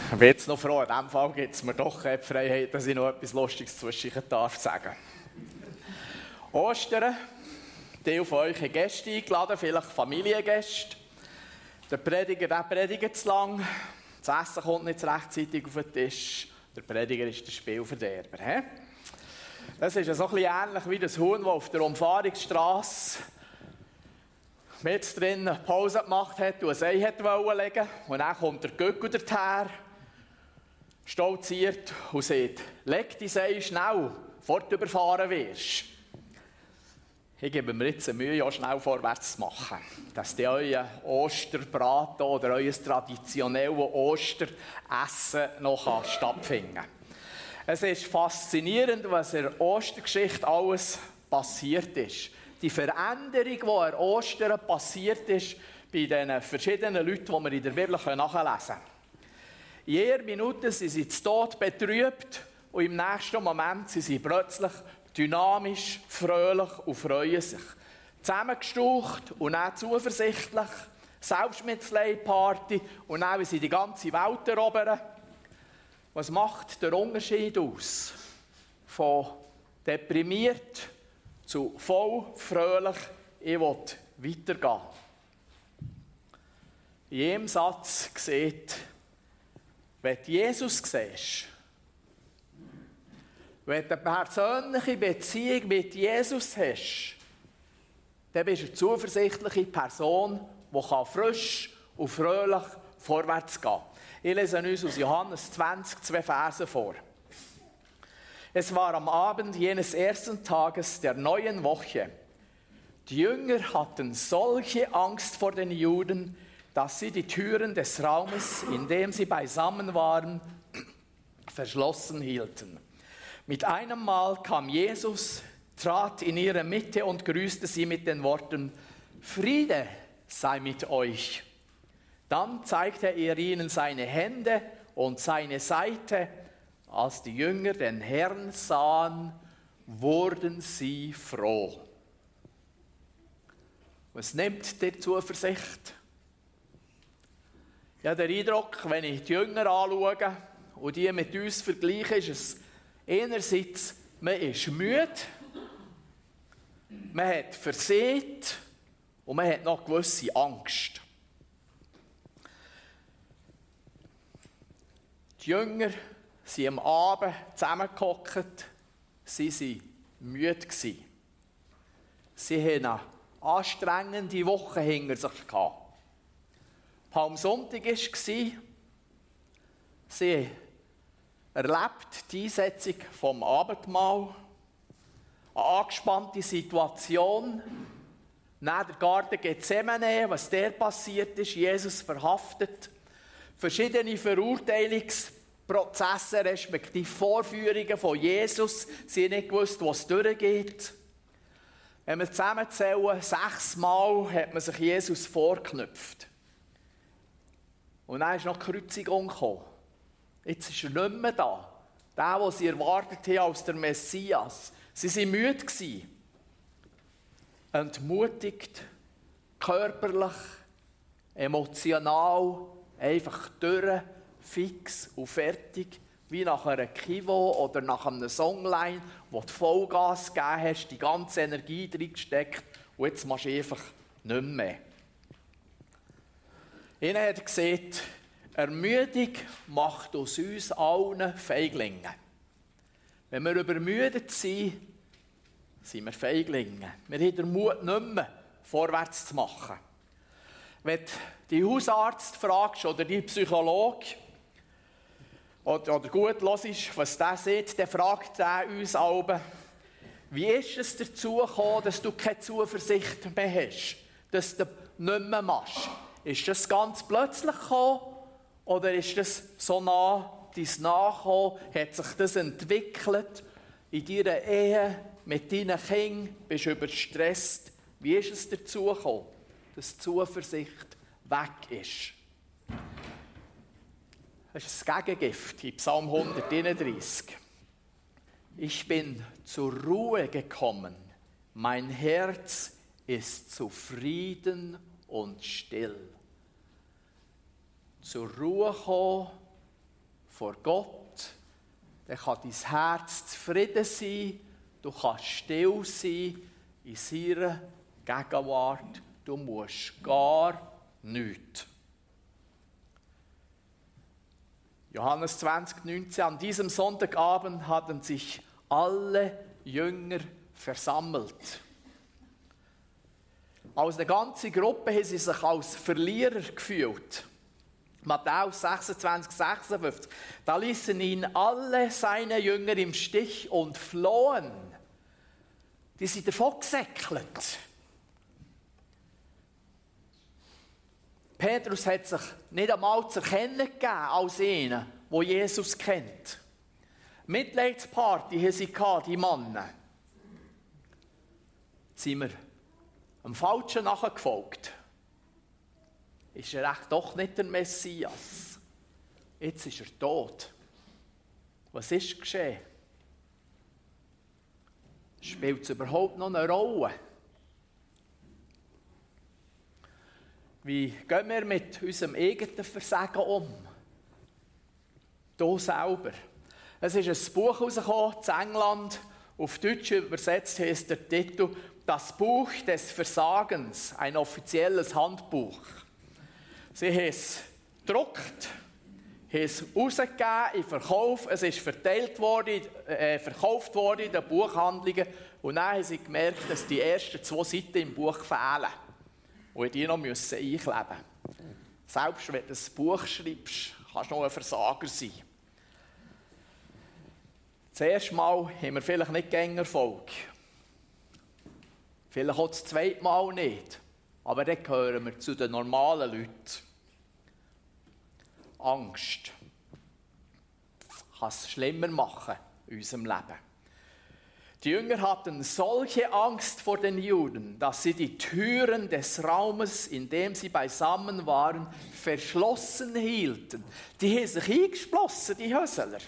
Ich bin jetzt noch froh, in diesem Fall gibt es mir doch die Freiheit, dass ich noch etwas Lustiges zwischen darf sagen. Ostern, Teil von euch hat Gäste eingeladen, vielleicht Familiengäste. Der Prediger predigt zu lang, das Essen kommt nicht rechtzeitig auf den Tisch. Der Prediger ist der Spielverderber. Das ist so ein bisschen ähnlich wie das Huhn, das auf der Umfahrungsstrasse mit drin Pause gemacht hat und ein Ei wollte legen. Und dann kommt der Göckel daher, stolziert und sagt, leg dein Ei schnell, bevor du überfahren wirst. Ich gebe mir jetzt Mühe, auch schnell vorwärts zu machen, dass die euer Osterbraten oder euer traditionelles Osteressen noch stattfinden kann. Es ist faszinierend, was in der Ostergeschichte alles passiert ist. Die Veränderung, die an Ostern passiert ist, bei den verschiedenen Leuten, die wir in der Bibel nachlesen können. In jeder Minute sind sie zu Tod betrübt und im nächsten Moment sind sie plötzlich dynamisch, fröhlich und freuen sich. Zusammengestaucht und dann zuversichtlich, Selbstmitleid-Party und dann, wie sie die ganze Welt erobern. Was macht der Unterschied aus? Von deprimiert zu voll fröhlich, ich will weitergehen. In jedem Satz sieht, wenn du Jesus siehst, wenn du eine persönliche Beziehung mit Jesus hast, dann bist du eine zuversichtliche Person, die frisch und fröhlich vorwärts gehen kann. Ich lese uns aus Johannes 20, 2 Verse vor. Es war am Abend jenes ersten Tages der neuen Woche. Die Jünger hatten solche Angst vor den Juden, dass sie die Türen des Raumes, in dem sie beisammen waren, verschlossen hielten. Mit einem Mal kam Jesus, trat in ihre Mitte und grüßte sie mit den Worten, Friede sei mit euch. Dann zeigte er ihnen seine Hände und seine Seite. Als die Jünger den Herrn sahen, wurden sie froh. Was nimmt dir Zuversicht? Ich habe den Eindruck, wenn ich die Jünger anschaue und die mit uns vergleiche, ist es einerseits, man ist müde, man hat versehrt und man hat noch gewisse Angst. Die Jünger sind am Abend zusammengehockt, sie waren müde. Sie hatten eine anstrengende Woche hinter sich gehabt. Palmsonntag war, sie erlebt die Einsetzung vom Abendmahl, eine angespannte Situation, neben der Garten Gethsemane, was der passiert ist, Jesus verhaftet, verschiedene Verurteilungsprozesse, respektive Vorführungen von Jesus, sie haben nicht gewusst, was durchgeht. Wenn wir zusammenzählen, 6 Mal hat man sich Jesus vorgeknüpft. Und dann ist noch die Kreuzigung gekommen. Jetzt ist er nicht mehr da. Der, den sie erwartet haben als der Messias. Sie waren müde, entmutigt, körperlich, emotional, einfach durch, fix und fertig, wie nach einer Kivo oder nach einem Songline, wo du Vollgas gegeben hast, die ganze Energie reingesteckt und jetzt machst du einfach nicht mehr. Ihnen hat er gesagt, Ermüdung macht aus uns allen Feiglinge. Wenn wir übermüdet sind, sind wir Feiglinge. Wir haben den Mut nicht mehr, vorwärts zu machen. Wenn du die Hausarzt fragst oder die Psychologe oder gut hörst, was der sagt, dann fragt er uns alle, wie ist es dazu gekommen, dass du keine Zuversicht mehr hast, dass du nicht mehr machst? Ist das ganz plötzlich gekommen oder ist das so nah dein Nachkommen? Hat sich das entwickelt in deiner Ehe, mit deinen Kindern? Bist du überstresst? Wie ist es dazu gekommen, dass die Zuversicht weg ist? Das ist das Gegengift in Psalm 131. Ich bin zur Ruhe gekommen. Mein Herz ist zufrieden und still. Zur Ruhe kommen vor Gott, dann kann dein Herz zufrieden sein, du kannst still sein in seiner Gegenwart, du musst gar nichts. Johannes 20,19: An diesem Sonntagabend hatten sich alle Jünger versammelt. Als eine ganze Gruppe haben sie sich als Verlierer gefühlt. Matthäus 26, 56. Da ließen ihn alle seine Jünger im Stich und flohen. Die sind davon gesäckelt. Petrus hat sich nicht einmal zu erkennen gegeben als einen, der Jesus kennt. Mitleidsparty haben sie gehabt, die Männer. Sind wir am Falschen nachgefolgt? Ist er echt doch nicht der Messias? Jetzt ist er tot. Was ist geschehen? Spielt es überhaupt noch eine Rolle? Wie gehen wir mit unserem eigenen Versagen um? Du selber. Es ist ein Buch herausgekommen, in England. Auf Deutsch übersetzt heißt der Titel «Das Buch des Versagens», ein offizielles Handbuch. Sie haben es gedruckt, haben es rausgegeben in Verkauf, es ist verkauft worden in den Buchhandlungen und dann haben sie gemerkt, dass die ersten 2 Seiten im Buch fehlen. Und die noch einkleben müssen. Selbst wenn du ein Buch schreibst, kannst du noch ein Versager sein. Das erste Mal haben wir vielleicht nicht Erfolg. Vielleicht auch das zweite Mal nicht. Aber dann gehören wir zu den normalen Leuten. Angst kann es schlimmer machen in unserem Leben. Die Jünger hatten solche Angst vor den Juden, dass sie die Türen des Raumes, in dem sie beisammen waren, verschlossen hielten. Die haben sich eingeschlossen, die Hösler.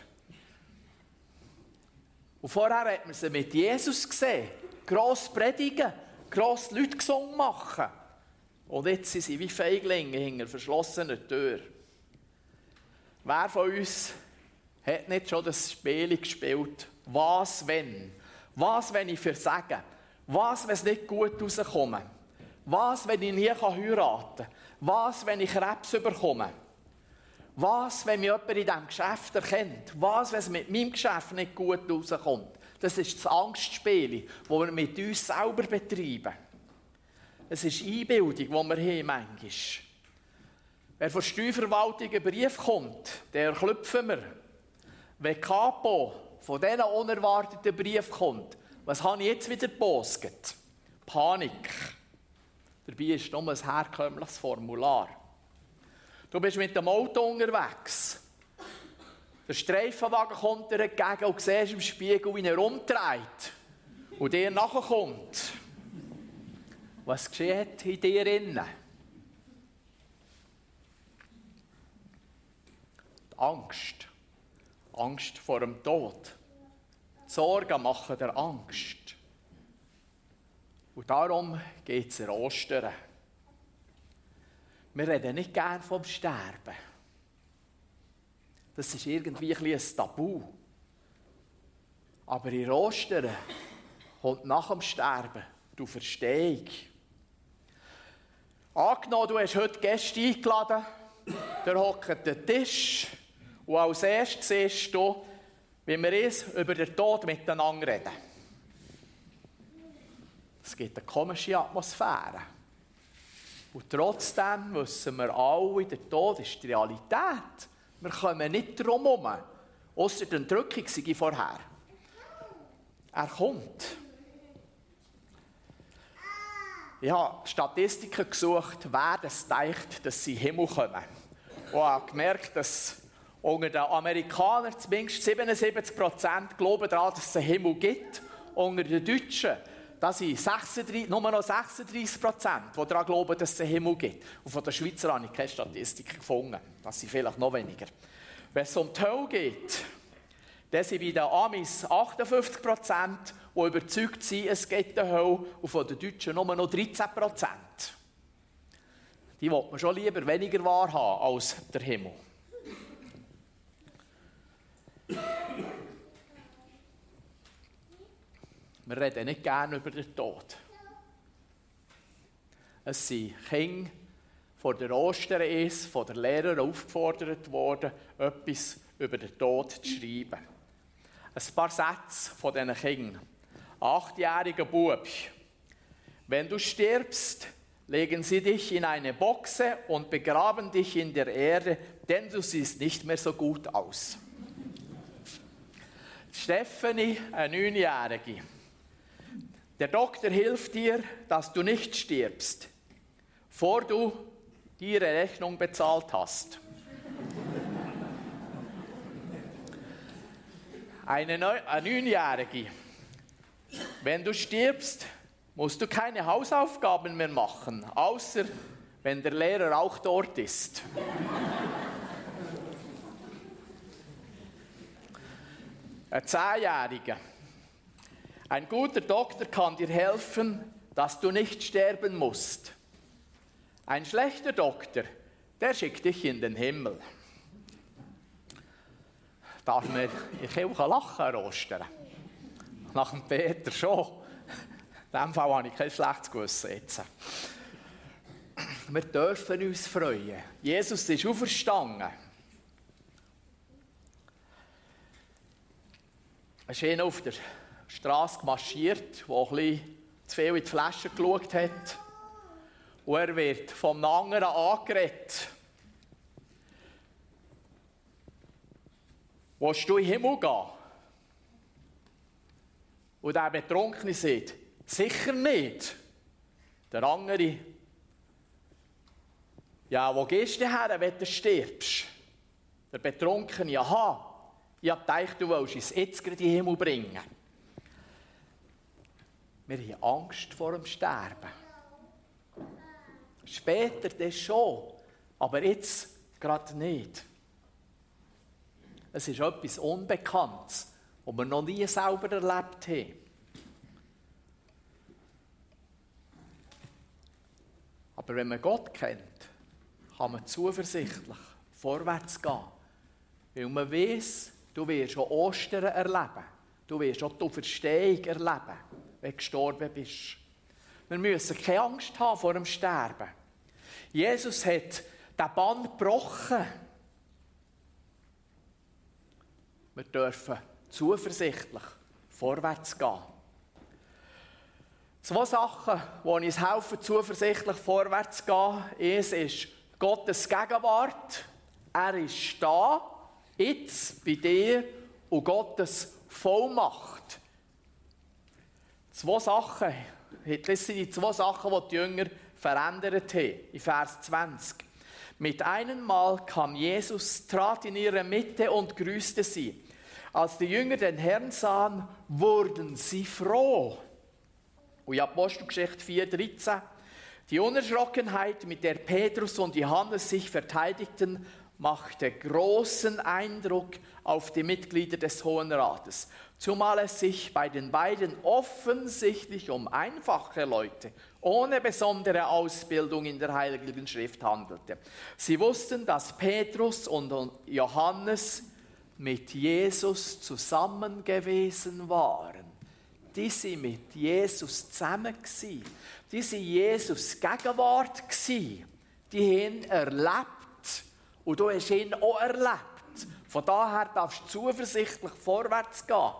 Und vorher hat man sie mit Jesus gesehen. Gross predigen, gross Leute gesungen machen. Und jetzt sind sie wie Feiglinge hinter verschlossener Tür. Wer von uns hat nicht schon das Spiel gespielt? Was, wenn? Was, wenn ich versage? Was, wenn es nicht gut rauskomme? Was, wenn ich nie heiraten kann? Was, wenn ich Krebs bekomme? Was, wenn mich jemand in diesem Geschäft erkennt? Was, wenn es mit meinem Geschäft nicht gut rauskommt? Das ist das Angstspiel, das wir mit uns selber betreiben. Es ist Einbildung, die wir haben manchmal. Wenn von der Steuerverwaltung ein Brief kommt, den klopfen wir. Wenn Capo von diesen unerwarteten Brief kommt, was habe ich jetzt wieder gepostet? Panik. Dabei ist nur ein herkömmliches Formular. Du bist mit dem Auto unterwegs. Der Streifenwagen kommt dir entgegen und siehst im Spiegel, wie er umdreht und dir nachkommt. Was geschieht in dir innen? Die Angst. Angst vor dem Tod. Die Sorgen machen dir Angst. Und darum geht es an Ostern. Wir reden nicht gern vom Sterben. Das ist irgendwie ein Tabu. Aber in Ostern kommt nach dem Sterben die Auferstehung. Angenommen, du hast heute Gäste eingeladen, da hockt der Tisch und als erstes siehst du, wie wir uns über den Tod miteinander reden. Es gibt eine komische Atmosphäre. Und trotzdem wissen wir alle, der Tod ist die Realität. Wir kommen nicht drum herum, ausser der Entrückung sei vorher. Er kommt. Ich habe Statistiken gesucht, wer das denkt, dass sie in den Himmel kommen. Und habe gemerkt, dass unter den Amerikanern zumindest 77% glauben daran, dass es einen Himmel gibt. Unter den Deutschen, da sind nur noch 36%, die daran glauben, dass es einen Himmel gibt. Und von den Schweizern habe ich keine Statistik gefunden. Das sind vielleicht noch weniger. Wenn es um die Hölle geht, dann sind bei den Amis 58%, die überzeugt sind, es gibt eine Hölle, und von den Deutschen nur noch 13%. Die will man schon lieber weniger wahrhaben als der Himmel. Wir reden nicht gerne über den Tod. Es sind Kinder vor der Ostereis von der Lehrerin aufgefordert worden, etwas über den Tod zu schreiben. Ein paar Sätze von diesen Kindern. 8-jähriger Bub. Wenn du stirbst, legen sie dich in eine Boxe und begraben dich in der Erde, denn du siehst nicht mehr so gut aus. Stephanie, eine 9-jährige. Der Doktor hilft dir, dass du nicht stirbst, bevor du ihre Rechnung bezahlt hast. Eine 9-jährige. Wenn du stirbst, musst du keine Hausaufgaben mehr machen, außer wenn der Lehrer auch dort ist. Ein 10-jähriger. Ein guter Doktor kann dir helfen, dass du nicht sterben musst. Ein schlechter Doktor, der schickt dich in den Himmel. Darf man in der Kirche lachen an Ostern? Nach dem Peter schon. In diesem Fall habe ich kein schlechtes Gewissen jetzt. Wir dürfen uns freuen. Jesus ist auferstanden. Er ist einer auf der Straße marschiert, der ein bisschen zu viel in die Flasche geschaut hat. Und er wird vom anderen angeredet. Willst du in den Himmel gehen? Und der Betrunkene sagt, sicher nicht. Der andere, ja, wo gehst du her, wenn du stirbst? Der Betrunkene, aha, ich habe gedacht, du willst uns jetzt gerade in den Himmel bringen. Wir haben Angst vor dem Sterben. Später das schon, aber jetzt gerade nicht. Es ist etwas Unbekanntes, das wir noch nie selber erlebt haben. Aber wenn man Gott kennt, kann man zuversichtlich vorwärts gehen. Weil man weiss, du wirst auch Ostern erleben. Du wirst auch die Auferstehung erleben, wenn du gestorben bist. Wir müssen keine Angst haben vor dem Sterben. Jesus hat den Bann gebrochen. Wir dürfen zuversichtlich vorwärts gehen. 2 Sachen, die uns helfen, zuversichtlich vorwärts zu gehen. Eins ist Gottes Gegenwart. Er ist da, jetzt bei dir, und Gottes Vollmacht. 2 Sachen. Das sind die 2 Sachen, die die Jünger verändert haben. In Vers 20. Mit einem Mal kam Jesus, trat in ihre Mitte und grüßte sie. Als die Jünger den Herrn sahen, wurden sie froh. Und in Apostelgeschichte 4,13. Die Unerschrockenheit, mit der Petrus und Johannes sich verteidigten, machte großen Eindruck auf die Mitglieder des Hohen Rates. Zumal es sich bei den beiden offensichtlich um einfache Leute ohne besondere Ausbildung in der Heiligen Schrift handelte. Sie wussten, dass Petrus und Johannes mit Jesus zusammen gewesen waren. Die waren mit Jesus zusammen. Die waren Jesus Gegenwart. Die haben erlebt. Und du hast ihn auch erlebt. Von daher darfst du zuversichtlich vorwärts gehen.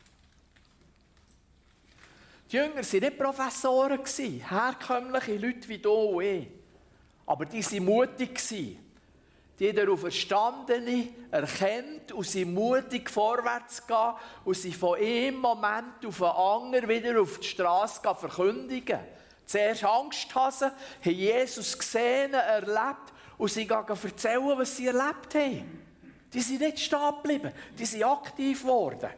Die Jünger waren nicht Professoren, herkömmliche Leute wie du und ich. Aber die waren mutig. Die haben den Auferstandenen erkannt und sind mutig vorwärts gehen und sie von einem Moment auf den anderen wieder auf die Straße verkündigen. Zuerst Angsthasen, haben Jesus gesehen, erlebt und sie gehen erzählen, was sie erlebt haben. Die sind nicht stehen geblieben, die sind aktiv geworden.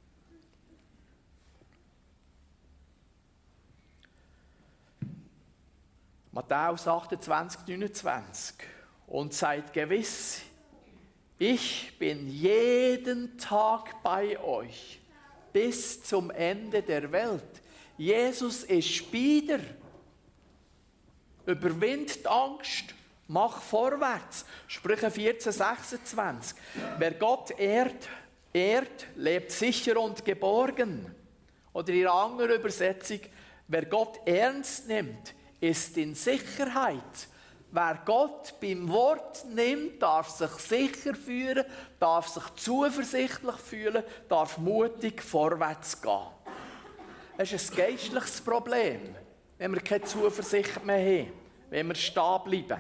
Matthäus 28, 29. Und seid gewiss, ich bin jeden Tag bei euch bis zum Ende der Welt. Jesus ist bei dir. Überwind die Angst, mach vorwärts. Sprüche 14, 26. Wer Gott ehrt, ehrt, lebt sicher und geborgen. Oder in einer anderen Übersetzung, wer Gott ernst nimmt, ist in Sicherheit. Wer Gott beim Wort nimmt, darf sich sicher fühlen, darf sich zuversichtlich fühlen, darf mutig vorwärts gehen. Es ist ein geistliches Problem, wenn wir keine Zuversicht mehr haben, wenn wir stehen bleiben.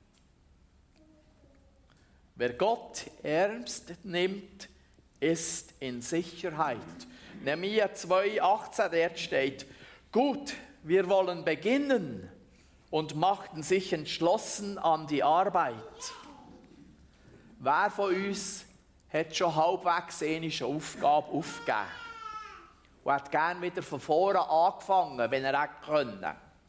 Wer Gott ernst nimmt, ist in Sicherheit. Nehemia 2,18, dort steht: Gut, wir wollen beginnen, und machten sich entschlossen an die Arbeit. Wer von uns hat schon halbwegs eine Aufgabe aufgegeben und hat gerne wieder von vorne angefangen, wenn er hätte können?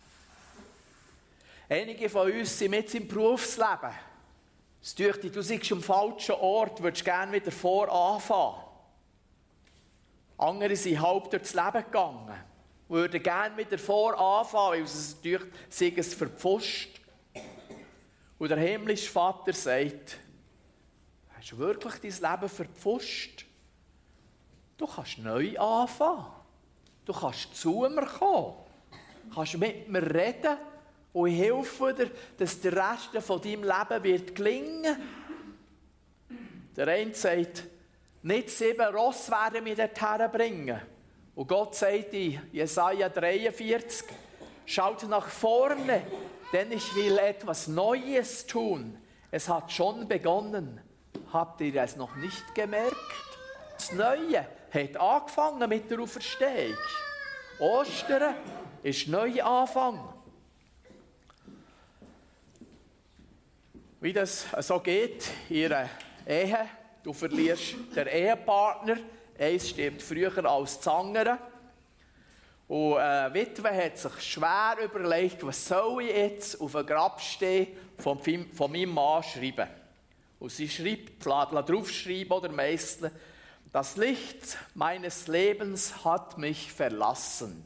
Einige von uns sind mit im Berufsleben. Es dürfte, du seist am falschen Ort, würdest gerne wieder vor anfangen. Andere sind halb durchs Leben gegangen, würden gerne wieder vor anfangen, weil es natürlich es verpfuscht. Und der himmlische Vater sagt: Hast du wirklich dein Leben verpfuscht? Du kannst neu anfangen. Du kannst zu mir kommen. Du kannst mit mir reden und ich helfe dir, dass der Rest von deinem Leben wird gelingen. Der eine sagt, nicht 7 Ross werden wir dorthin bringen. Und Gott sagt in Jesaja 43, schaut nach vorne, denn ich will etwas Neues tun. Es hat schon begonnen. Habt ihr es noch nicht gemerkt? Das Neue hat angefangen mit der Auferstehung. Ostern ist Neuanfang. Wie das so geht in einer Ehe, du verlierst den Ehepartner, eins stirbt früher als das andere. Und eine Witwe hat sich schwer überlegt, was soll ich jetzt auf ein Grabstein von meinem Mann schreiben. Und sie schreibt, lässt draufschreiben oder meißeln: Das Licht meines Lebens hat mich verlassen.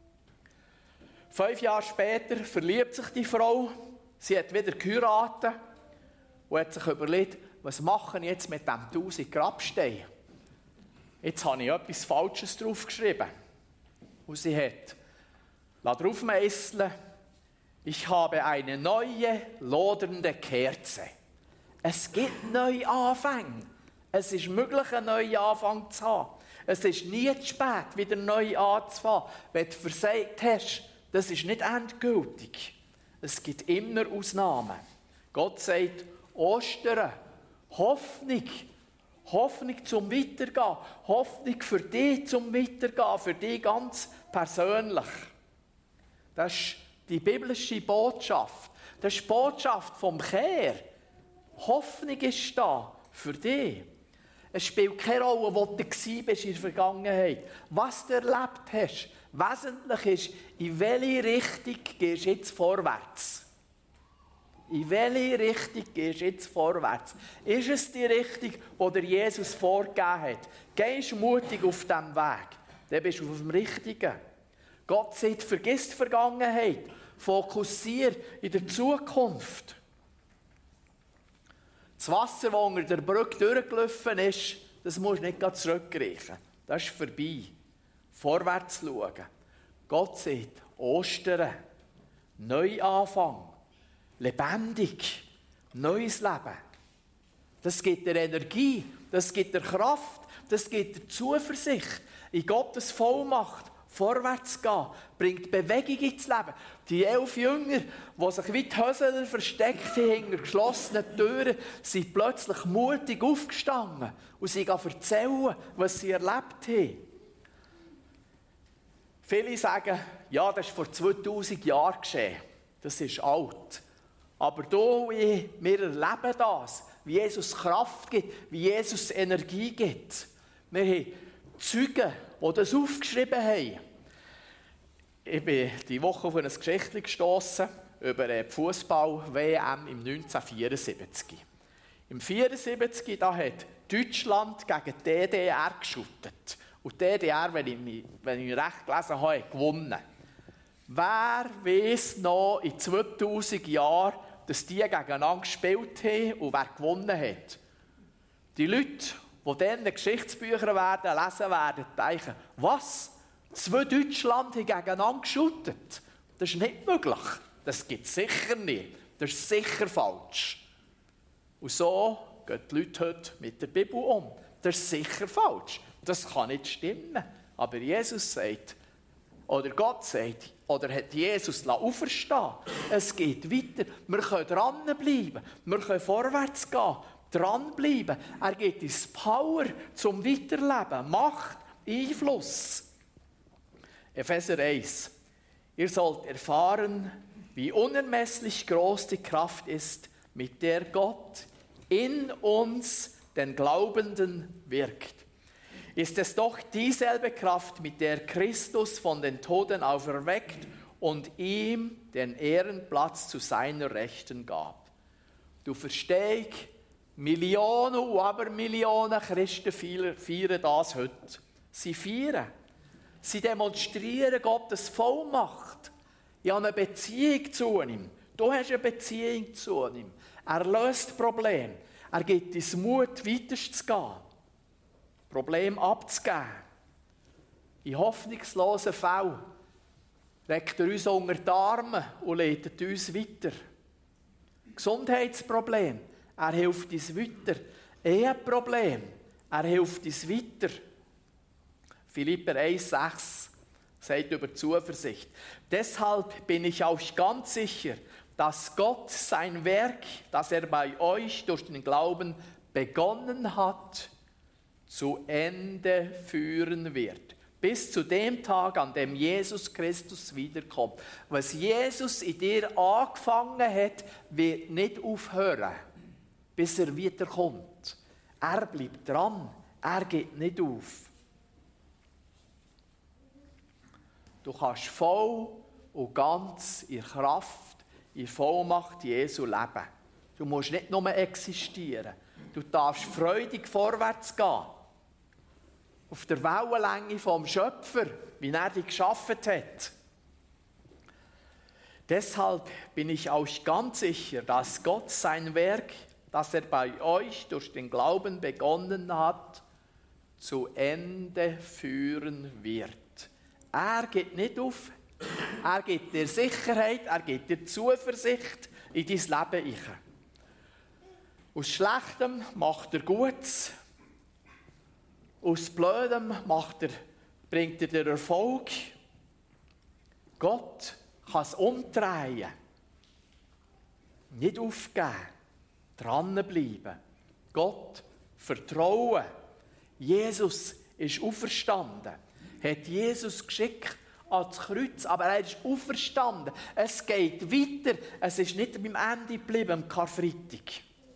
5 Jahre später verliebt sich die Frau, sie hat wieder geheiratet und hat sich überlegt, was mache ich jetzt mit dem 1000 Grabstein? Jetzt habe ich etwas Falsches draufgeschrieben. Und sie hat draufmeißeln: Ich habe eine neue, lodernde Kerze. Es gibt neue Anfänge. Es ist möglich, einen neuen Anfang zu haben. Es ist nie zu spät, wieder neu anzufangen. Wenn du versagt hast, das ist nicht endgültig. Es gibt immer Ausnahmen. Gott sagt, Ostern, Hoffnung. Hoffnung zum Weitergehen. Hoffnung für dich zum Weitergehen. Für dich ganz persönlich. Das ist die biblische Botschaft. Das ist die Botschaft vom Kehr. Hoffnung ist da für dich. Es spielt keine Rolle, wo du in der Vergangenheit. Was du erlebt hast. Wesentlich ist, in welche Richtung gehst du jetzt vorwärts. In welche Richtung gehst du jetzt vorwärts? Ist es die Richtung, die dir Jesus vorgegeben hat? Gehst du mutig auf diesem Weg? Dann bist du auf dem Richtigen. Gott sagt, vergiss die Vergangenheit. Fokussiere in der Zukunft. Das Wasser, das unter der Brücke durchgelaufen ist, das musst du nicht zurückreichen. Das ist vorbei. Vorwärts schauen. Gott sagt, Ostern, Neuanfang, lebendig, neues Leben. Das gibt dir Energie, das gibt dir Kraft, das gibt dir Zuversicht. In Gottes Vollmacht vorwärts gehen, bringt Bewegung ins Leben. Die 11 Jünger, die sich wie die Hösler versteckt haben hinter geschlossenen Türen, sind plötzlich mutig aufgestanden und sie erzählen, was sie erlebt haben. Viele sagen, ja, das ist vor 2000 Jahren geschehen. Das ist alt. Aber du und ich, wir erleben das, wie Jesus Kraft gibt, wie Jesus Energie gibt. Wir haben Zeugen, die das aufgeschrieben haben. Ich bin diese Woche auf ein Geschichtchen gestossen über die Fußball-WM im 1974. Im 1974 hat Deutschland gegen die DDR geschuttet. Und die DDR, wenn ich recht gelesen habe, hat gewonnen. Wer weiss noch in 2000 Jahren, dass die gegeneinander gespielt haben und wer gewonnen hat? Die Leute, die dann Geschichtsbücher werden, lesen werden, denken, was? 2 Deutschland haben gegeneinander geschüttet? Das ist nicht möglich. Das gibt es sicher nicht. Das ist sicher falsch. Und so gehen die Leute heute mit der Bibel um. Das ist sicher falsch. Das kann nicht stimmen. Aber Jesus sagt, oder Gott sagt, oder hat Jesus auferstehen. Es geht weiter. Wir können dranbleiben. Wir können vorwärts gehen. Dranbleiben. Er gibt uns Power zum Weiterleben. Macht, Einfluss. Epheser 1. Ihr sollt erfahren, wie unermesslich groß die Kraft ist, mit der Gott in uns, den Glaubenden, wirkt. Ist es doch dieselbe Kraft, mit der Christus von den Toten auferweckt und ihm den Ehrenplatz zu seiner Rechten gab. Du verstehst, Millionen und Abermillionen Christen feiern das heute. Sie feiern. Sie demonstrieren Gottes Vollmacht. Ich habe eine Beziehung zu ihm. Du hast eine Beziehung zu ihm. Er löst Probleme. Er gibt uns Mut, weiterzugehen. Probleme abzugeben. In hoffnungslosen Fällen reckt er uns unter die Arme und leitet uns weiter. Gesundheitsproblem, er hilft uns weiter. Eheproblem, er hilft uns weiter. Philipper 1,6 sagt über Zuversicht. Deshalb bin ich auch ganz sicher, dass Gott sein Werk, das er bei euch durch den Glauben begonnen hat, zu Ende führen wird. Bis zu dem Tag, an dem Jesus Christus wiederkommt. Was Jesus in dir angefangen hat, wird nicht aufhören, bis er wiederkommt. Er bleibt dran. Er geht nicht auf. Du kannst voll und ganz in Kraft, in Vollmacht Jesu leben. Du musst nicht nur existieren. Du darfst freudig vorwärts gehen. Auf der Wellenlänge vom Schöpfer, wie er dich geschaffen hat. Deshalb bin ich euch ganz sicher, dass Gott sein Werk, das er bei euch durch den Glauben begonnen hat, zu Ende führen wird. Er geht nicht auf, er gibt dir Sicherheit, er gibt dir Zuversicht in dein Leben. Aus Schlechtem macht er Gutes, aus Blödem bringt er den Erfolg. Gott kann es umdrehen. Nicht aufgeben, dranbleiben. Gott vertrauen. Jesus ist auferstanden. Hat Jesus geschickt ans Kreuz, aber er ist auferstanden. Es geht weiter. Es ist nicht beim Ende geblieben, am Karfreitag.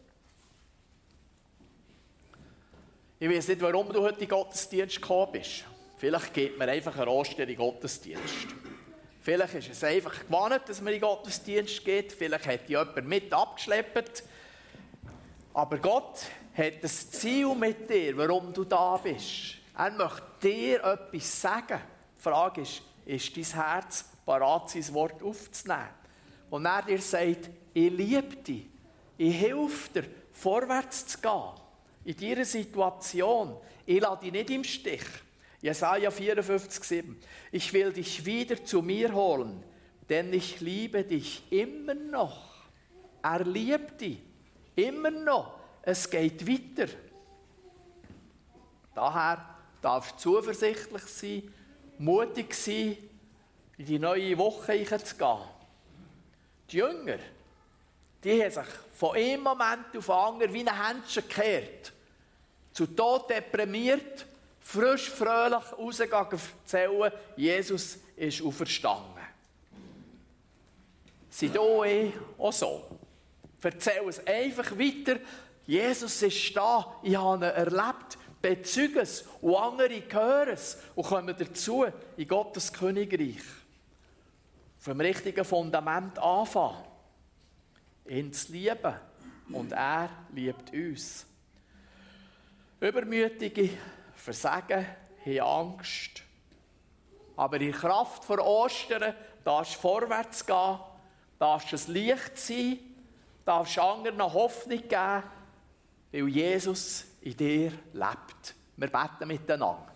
Ich weiß nicht, warum du heute in den Gottesdienst gekommen bist. Vielleicht geht mir einfach ein Oster in den Gottesdienst. Vielleicht ist es einfach gewohnt, dass man in den Gottesdienst geht. Vielleicht hat jemand mit abgeschleppt. Aber Gott hat das Ziel mit dir, warum du da bist. Er möchte dir etwas sagen. Die Frage ist dein Herz bereit, sein Wort aufzunehmen? Und er dir sagt, ich liebe dich, ich helfe dir, vorwärts zu gehen. In dieser Situation, ich lasse dich nicht im Stich. Jesaja 54,7. Ich will dich wieder zu mir holen, denn ich liebe dich immer noch. Er liebt dich immer noch. Es geht weiter. Daher darfst du zuversichtlich sein, mutig sein, in die neue Woche hineinzugehen. Die Jünger, die haben sich von einem Moment auf den anderen wie ein Händchen gekehrt. Zu Tod deprimiert, frisch, fröhlich rausgegangen erzählen, Jesus ist auferstanden. Sind auch so. Erzähl es einfach weiter. Jesus ist da, ich habe ihn erlebt. Bezeugen es und andere hören es und kommen dazu in Gottes Königreich. Vom richtigen Fundament anfangen. Ihn zu lieben und er liebt uns. Übermütige Versagen haben Angst. Aber in Kraft vor Ostern darfst du vorwärts gehen, darfst du ein Licht sein, darfst anderen Hoffnung geben. weil Jesus in dir lebt. Wir beten miteinander.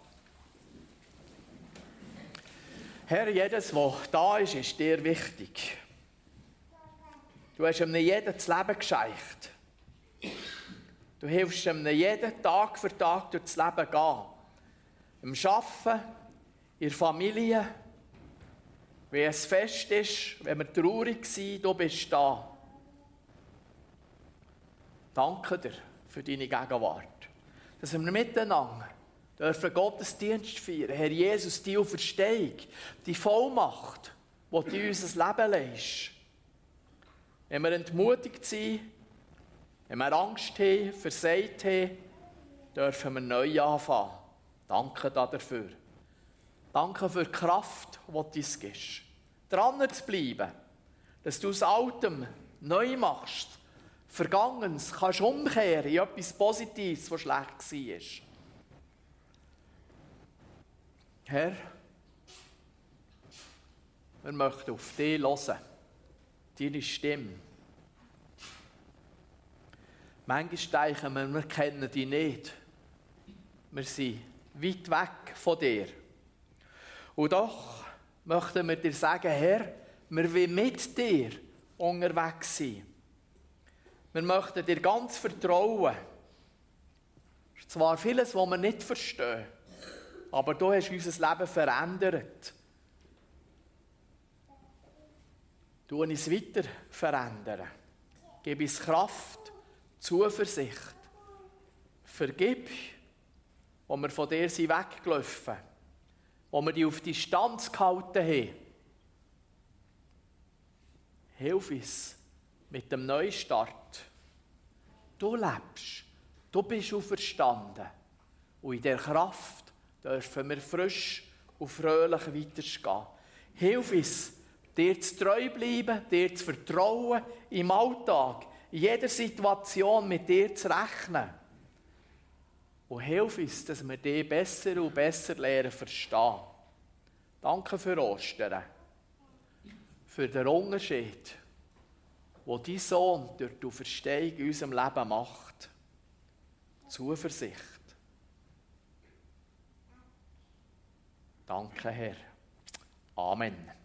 Herr, jedes, was da ist dir wichtig. Du hast ihm jeden das Leben geschenkt. Du hilfst ihm jeden Tag für Tag durch das Leben gehen. Im Arbeiten, in der Familie, wenn es fest ist, wenn wir traurig sind, du bist da. Danke dir für deine Gegenwart. Dass wir miteinander dürfen Gottesdienst feiern. Herr Jesus, die Auferstehung, die Vollmacht, die du in unser Leben legst. Wenn wir entmutigt sind, wenn wir Angst haben, versagt haben, dürfen wir neu anfangen. Danke dafür. Danke für die Kraft, die du uns gibst. Dran zu bleiben, dass du aus Altem neu machst. Vergangenes kannst du umkehren in etwas Positives, was schlecht war. Herr, wir möchten auf dich hören, deine Stimme. Manchmal denken wir kennen dich nicht. Wir sind weit weg von dir. Und doch möchten wir dir sagen, Herr, wir wollen mit dir unterwegs sein. Wir möchten dir ganz vertrauen. Es ist zwar vieles, was wir nicht verstehen, aber du hast unser Leben verändert. Du uns weiter verändern. Gib uns Kraft, Zuversicht. Vergib, wo wir von dir weggelaufen sind, wo wir dich auf Distanz gehalten haben. Hilf uns mit dem Neustart. Du lebst, du bist auferstanden. Und in dieser Kraft dürfen wir frisch und fröhlich weitergehen. Hilf uns, dir zu treu bleiben, dir zu vertrauen, im Alltag, in jeder Situation mit dir zu rechnen. Und hilf uns, dass wir dich besser und besser lernen verstehen. Danke für Ostern, für den Unterschied, den dein Sohn durch die Auferstehung in unserem Leben macht. Zuversicht. Danke, Herr. Amen.